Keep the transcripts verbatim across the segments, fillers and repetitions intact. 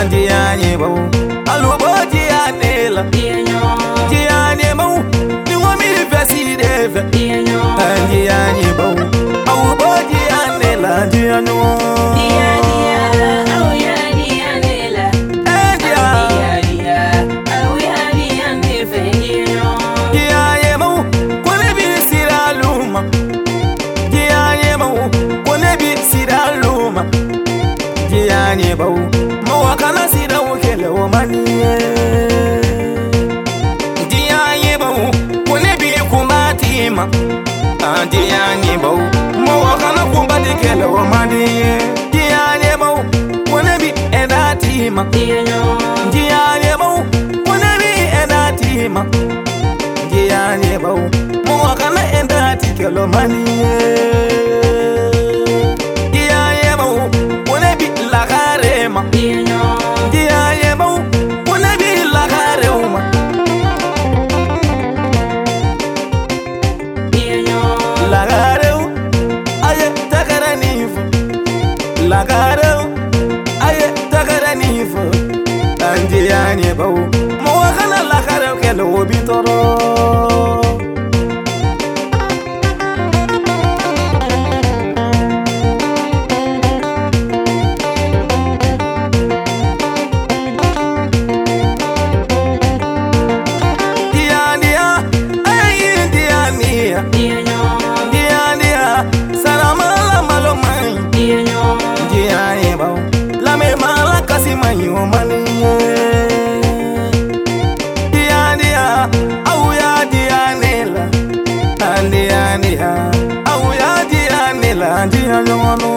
Diane Bow, Alubo Dianela, Diane Bow, you want me to see Dave, Diane Bow, Alubo Dianela, Diano, Oh yeah, Dianela, and Dia, oh yeah, Dianela, Diane Bow, wanna be Sira Luma, Diane Bow, wanna be Sira Luma, Diane Bow. Wakana sida wukele womani Diya yebau Kone bi kumatima Diya yebau Mo wakana kumbati kele womani Diya yebau Kone bi edatima Diya yebau Kone bi edatima Diya yebau Mo wakana edati kele womani Diya yebau Kone bi lakarema Dia yebau, kone bi lagareuma. Lagareu, aye takara nifu. Lagareu, aye takara nifu. Dia yebau, mo wakana lagareu kelo bitoro. Dia yono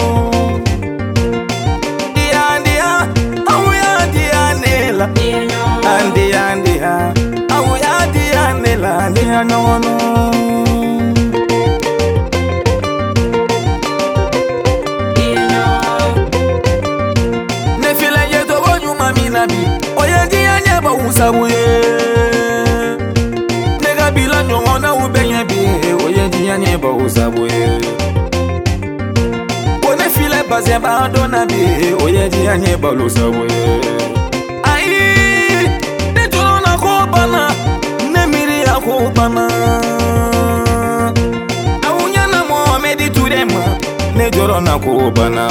Dia dia Auya dia nela Dia dia Auya dia nela Dia yono Ne fila yeto wonyu mami nabi Oye dia nyeba usabuye Nega bila nyona ubenye bi Oye dia nyeba usabuye Baze ba dona bi oye di anye balo sawe ai ne jolo na ko bana ne miri ya ko bana awunya na mo medi tudema ne jolo na ko bana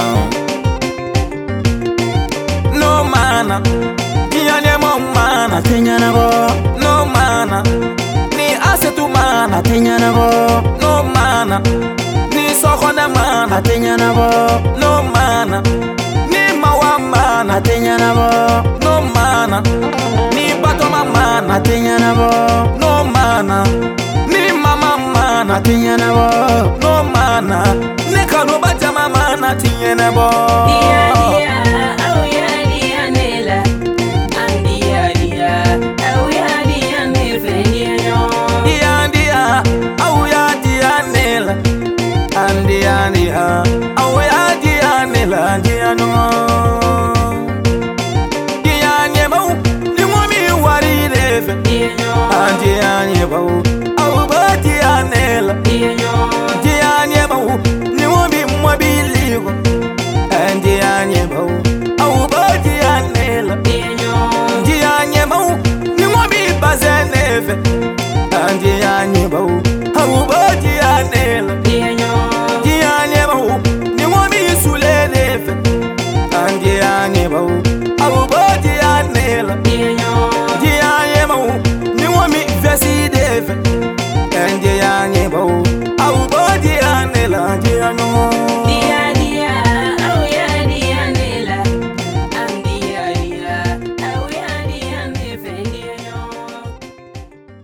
no mana dianye mo mana tenyana go no mana ni asetu mana tenyana go no mana Sokona mana tenyana bo no mana ni mawa mana tenyana bo no mana ni batoma mana tenyana bo no mana ni mama mana tenyana bo no mana ni kaluba jama mana tenyana bo dia dia oh ya dia nela andia dia oh ya dia nefenyo dia dia oh ya dia nela Andi andi ha, awe andi andi la andi ano. Dia andi bau, ni mo mi wari lefe. Andi andi bau,